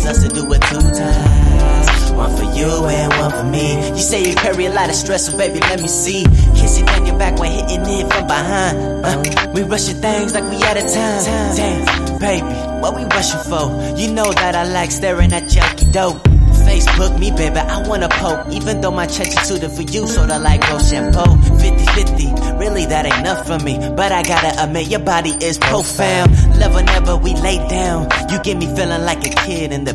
us to do it 2 times. One for you and one for me. You say you carry a lot of stress, so baby, let me see. Kiss it on your back when hitting it from behind. We rushing things like we out of time. Damn, baby, what we rushing for? You know that I like staring at your dope. Facebook me, baby, I wanna poke. Even though my attitude for you sorta like Rochambeau. 50-50, really that ain't enough for me. But I gotta admit, your body is profound. Love whenever we lay down. You get me feeling like a kid in the